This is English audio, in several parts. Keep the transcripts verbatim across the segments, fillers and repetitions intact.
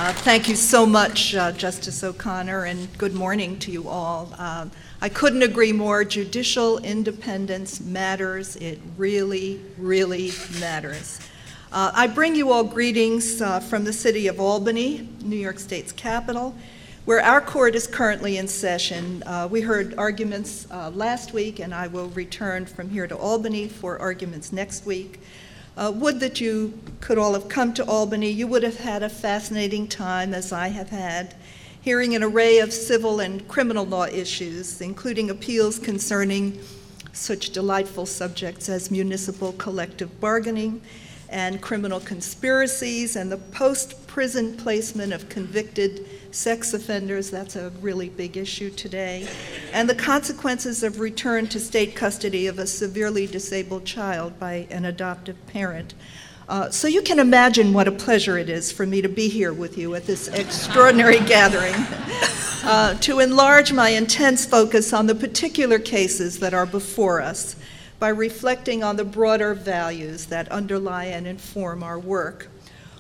Uh, thank you so much, uh, Justice O'Connor, and good morning to you all. Uh, I couldn't agree more. Judicial independence matters. It really, really matters. Uh, I bring you all greetings uh, from the city of Albany, New York State's capital, where our court is currently in session. Uh, we heard arguments uh, last week, and I will return from here to Albany for arguments next week. Uh, would that you could all have come to Albany. You would have had a fascinating time, as I have had, hearing an array of civil and criminal law issues, including appeals concerning such delightful subjects as municipal collective bargaining and criminal conspiracies and the post-prison placement of convicted sex offenders. That's a really big issue today. And the consequences of return to state custody of a severely disabled child by an adoptive parent. Uh, so you can imagine what a pleasure it is for me to be here with you at this extraordinary gathering uh, to enlarge my intense focus on the particular cases that are before us by reflecting on the broader values that underlie and inform our work.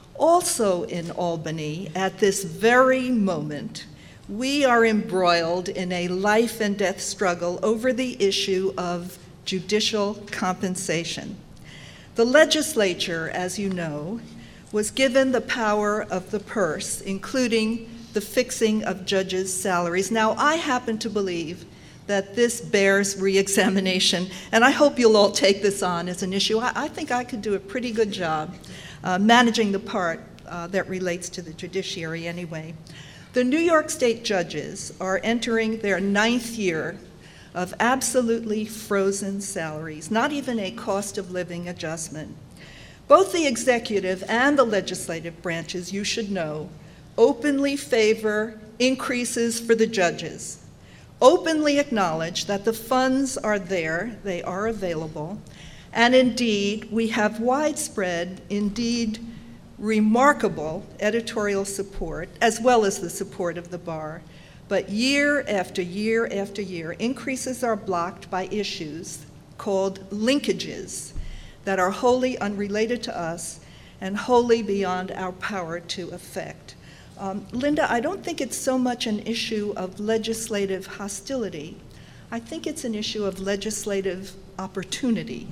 Also in Albany, at this very moment, we are embroiled in a life and death struggle over the issue of judicial compensation. The legislature, as you know, was given the power of the purse, including the fixing of judges' salaries. Now, I happen to believe that this bears re-examination, and I hope you'll all take this on as an issue. I, I think I could do a pretty good job uh, managing the part uh, that relates to the judiciary anyway. The New York State judges are entering their ninth year of absolutely frozen salaries, not even a cost of living adjustment. Both the executive and the legislative branches, you should know, openly favor increases for the judges, openly acknowledge that the funds are there, they are available, and indeed we have widespread, indeed remarkable editorial support, as well as the support of the bar. But year after year after year, increases are blocked by issues called linkages that are wholly unrelated to us and wholly beyond our power to affect. Um, Linda, I don't think it's so much an issue of legislative hostility. I think it's an issue of legislative opportunity.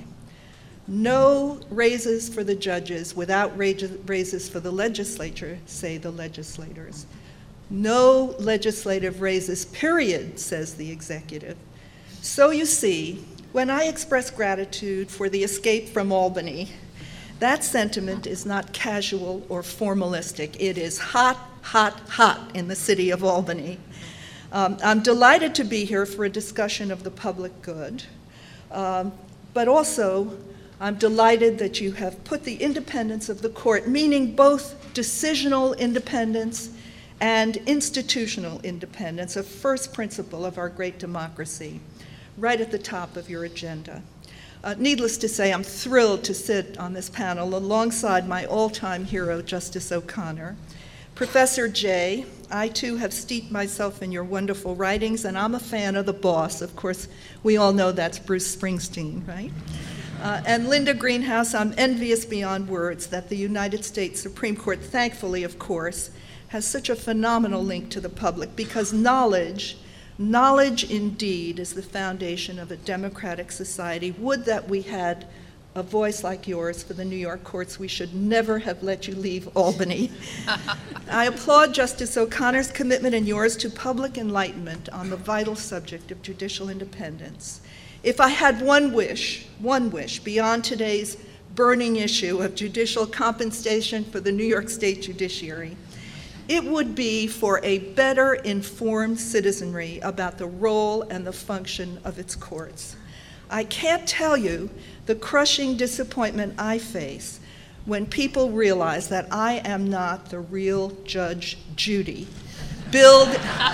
No raises for the judges without raises for the legislature, say the legislators. No legislative raises, period, says the executive. So you see, when I express gratitude for the escape from Albany, that sentiment is not casual or formalistic. It is hot, hot, hot in the city of Albany. Um, I'm delighted to be here for a discussion of the public good, um, but also I'm delighted that you have put the independence of the court, meaning both decisional independence and institutional independence, a first principle of our great democracy, right at the top of your agenda. Uh, needless to say, I'm thrilled to sit on this panel alongside my all-time hero, Justice O'Connor. Professor Jay, I too have steeped myself in your wonderful writings, and I'm a fan of the boss. Of course, we all know that's Bruce Springsteen, right? Uh, and Linda Greenhouse, I'm envious beyond words that the United States Supreme Court, thankfully, of course, has such a phenomenal link to the public, because knowledge Knowledge, indeed, is the foundation of a democratic society. Would that we had a voice like yours for the New York courts. We should never have let you leave Albany. I applaud Justice O'Connor's commitment and yours to public enlightenment on the vital subject of judicial independence. If I had one wish, one wish, beyond today's burning issue of judicial compensation for the New York State judiciary, it would be for a better informed citizenry about the role and the function of its courts. I can't tell you the crushing disappointment I face when people realize that I am not the real Judge Judy, billed,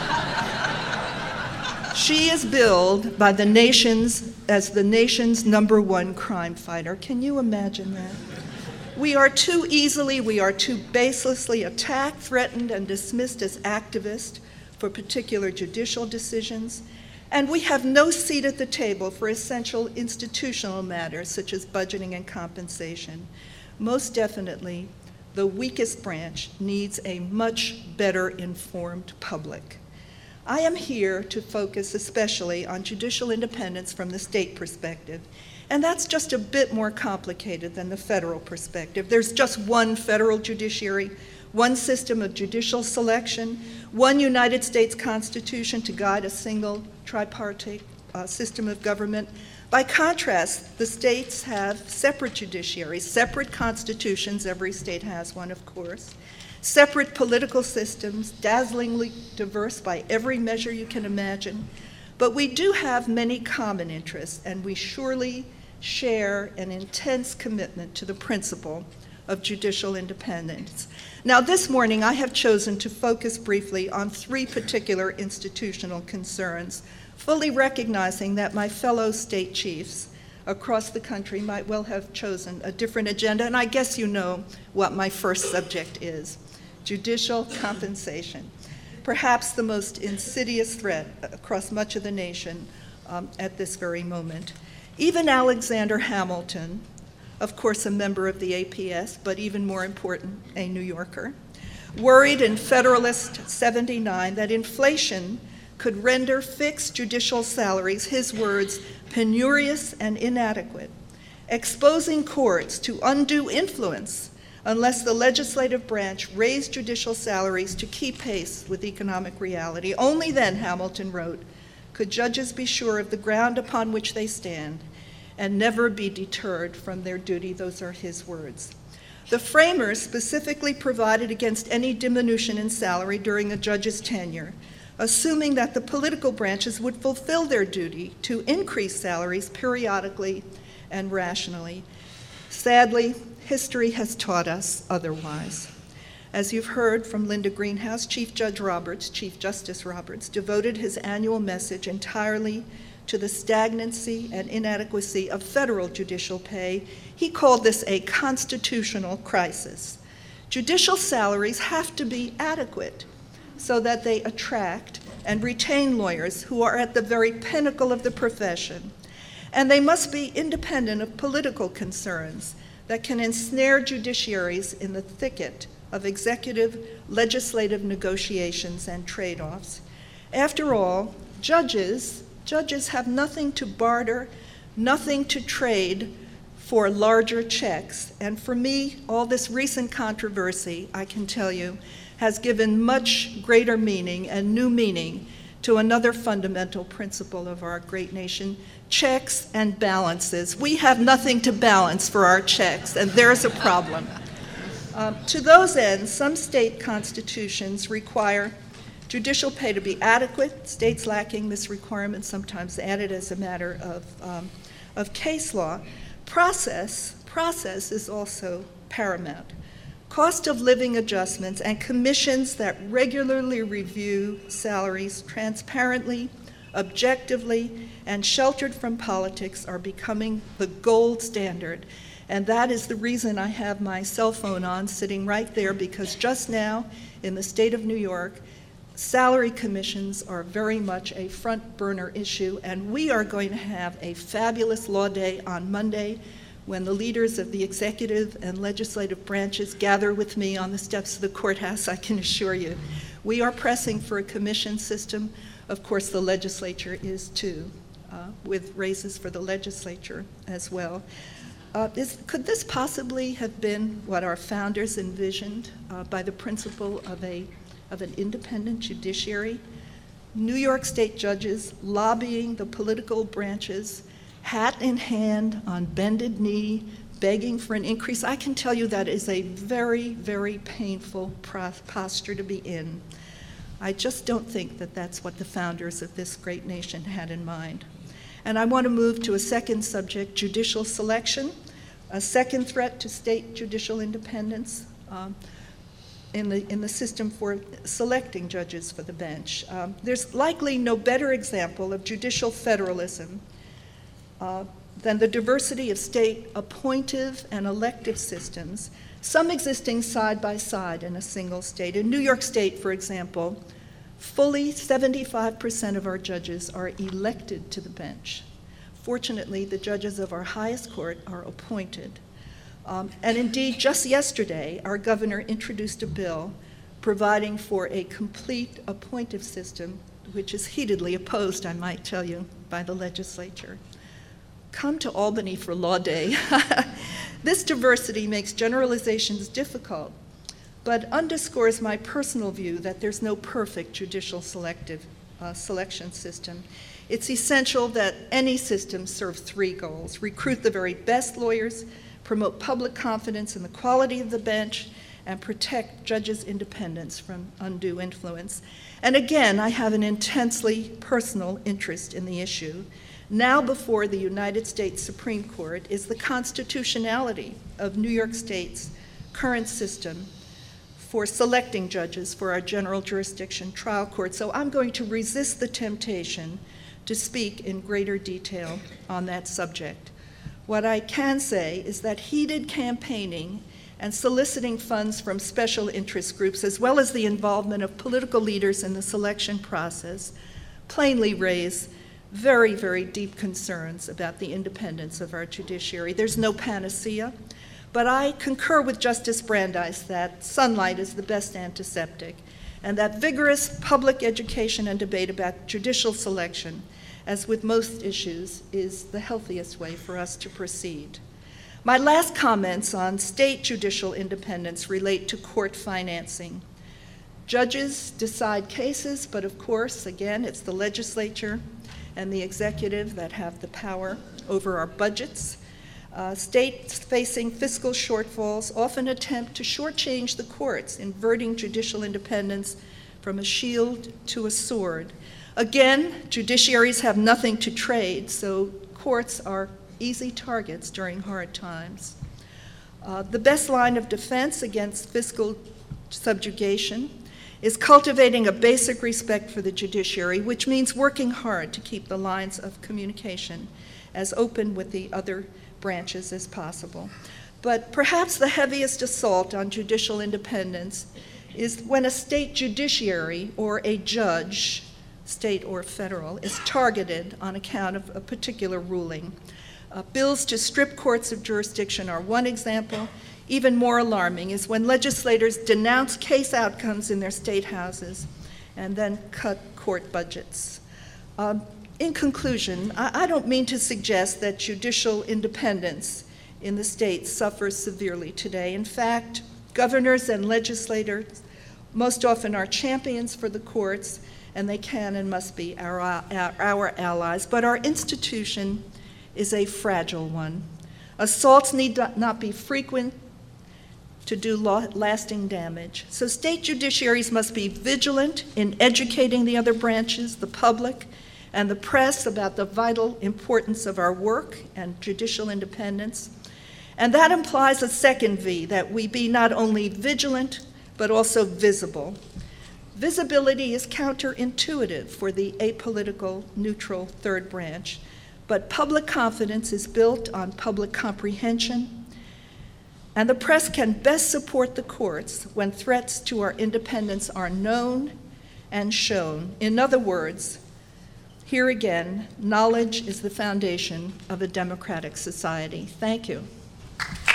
she is billed by the nation's, as the nation's number one crime fighter. Can you imagine that? We are too easily, we are too baselessly attacked, threatened, and dismissed as activists for particular judicial decisions, and we have no seat at the table for essential institutional matters such as budgeting and compensation. Most definitely, the weakest branch, needs a much better informed public. I am here to focus especially on judicial independence from the state perspective, and that's just a bit more complicated than the federal perspective. There's just one federal judiciary, one system of judicial selection, one United States Constitution to guide a single tripartite uh, system of government. By contrast, the states have separate judiciaries, separate constitutions, every state has one, of course, separate political systems, dazzlingly diverse by every measure you can imagine. But we do have many common interests, and we surely share an intense commitment to the principle of judicial independence. Now, this morning, I have chosen to focus briefly on three particular institutional concerns, fully recognizing that my fellow state chiefs across the country might well have chosen a different agenda, and I guess you know what my first subject is: judicial compensation, perhaps the most insidious threat across much of the nation um, at this very moment. Even Alexander Hamilton, of course a member of the A P S, but even more important, a New Yorker, worried in Federalist seventy-nine that inflation could render fixed judicial salaries, his words, penurious and inadequate, exposing courts to undue influence unless the legislative branch raised judicial salaries to keep pace with economic reality. Only then, Hamilton wrote, could judges be sure of the ground upon which they stand and never be deterred from their duty. Those are his words. The framers specifically provided against any diminution in salary during a judge's tenure, assuming that the political branches would fulfill their duty to increase salaries periodically and rationally. Sadly, history has taught us otherwise. As you've heard from Linda Greenhouse, Chief Judge Roberts, Chief Justice Roberts, devoted his annual message entirely to the stagnancy and inadequacy of federal judicial pay. He called this a constitutional crisis. Judicial salaries have to be adequate so that they attract and retain lawyers who are at the very pinnacle of the profession. And they must be independent of political concerns that can ensnare judiciaries in the thicket of executive legislative negotiations and trade-offs. After all, judges, judges have nothing to barter, nothing to trade for larger checks. And for me, all this recent controversy, I can tell you, has given much greater meaning and new meaning to another fundamental principle of our great nation: checks and balances. We have nothing to balance for our checks, and there's a problem. Um, to those ends, some state constitutions require judicial pay to be adequate. States lacking this requirement sometimes added as a matter of, um, of case law. Process, process is also paramount. Cost of living adjustments and commissions that regularly review salaries transparently, objectively, and sheltered from politics are becoming the gold standard. And that is the reason I have my cell phone on, sitting right there, because just now in the state of New York, salary commissions are very much a front burner issue, and we are going to have a fabulous law day on Monday when the leaders of the executive and legislative branches gather with me on the steps of the courthouse. I can assure you, we are pressing for a commission system. Of course, the legislature is too, uh, with raises for the legislature as well. Uh, is, could this possibly have been what our founders envisioned uh, by the principle of, a, of an independent judiciary? New York State judges lobbying the political branches, hat in hand, on bended knee, begging for an increase. I can tell you that is a very, very painful posture to be in. I just don't think that that's what the founders of this great nation had in mind. And I want to move to a second subject: judicial selection, a second threat to state judicial independence um, in the, in the system for selecting judges for the bench. Um, there's likely no better example of judicial federalism uh, than the diversity of state appointive and elective systems, some existing side by side in a single state. In New York State, for example, fully seventy-five percent of our judges are elected to the bench. Fortunately, the judges of our highest court are appointed. Um, and indeed, just yesterday, our governor introduced a bill providing for a complete appointive system, which is heatedly opposed, I might tell you, by the legislature. Come to Albany for Law Day. This diversity makes generalizations difficult, but underscores my personal view that there's no perfect judicial selective uh, selection system. It's essential that any system serve three goals: recruit the very best lawyers, promote public confidence in the quality of the bench, and protect judges' independence from undue influence. And again, I have an intensely personal interest in the issue. Now before the United States Supreme Court is the constitutionality of New York State's current system for selecting judges for our general jurisdiction trial court. So I'm going to resist the temptation to speak in greater detail on that subject. What I can say is that heated campaigning and soliciting funds from special interest groups, as well as the involvement of political leaders in the selection process, plainly raise very, very deep concerns about the independence of our judiciary. There's no panacea, but I concur with Justice Brandeis that sunlight is the best antiseptic, and that vigorous public education and debate about judicial selection, as with most issues, is the healthiest way for us to proceed. My last comments on state judicial independence relate to court financing. Judges decide cases, but of course, again, it's the legislature and the executive that have the power over our budgets. Uh, states facing fiscal shortfalls often attempt to shortchange the courts, inverting judicial independence from a shield to a sword. Again, judiciaries have nothing to trade, so courts are easy targets during hard times. Uh, the best line of defense against fiscal subjugation is cultivating a basic respect for the judiciary, which means working hard to keep the lines of communication as open with the other branches as possible. But perhaps the heaviest assault on judicial independence is when a state judiciary or a judge, state or federal, is targeted on account of a particular ruling. Uh, bills to strip courts of jurisdiction are one example. Even more alarming is when legislators denounce case outcomes in their state houses and then cut court budgets. Um, in conclusion, I, I don't mean to suggest that judicial independence in the states suffers severely today. In fact, governors and legislators most often are champions for the courts, and they can and must be our, our, our allies, but our institution is a fragile one. Assaults need not be frequent to do lasting damage. So state judiciaries must be vigilant in educating the other branches, the public, and the press about the vital importance of our work and judicial independence. And that implies a second V, that we be not only vigilant, but also visible. Visibility is counterintuitive for the apolitical, neutral third branch, but public confidence is built on public comprehension, and the press can best support the courts when threats to our independence are known and shown. In other words, here again, knowledge is the foundation of a democratic society. Thank you.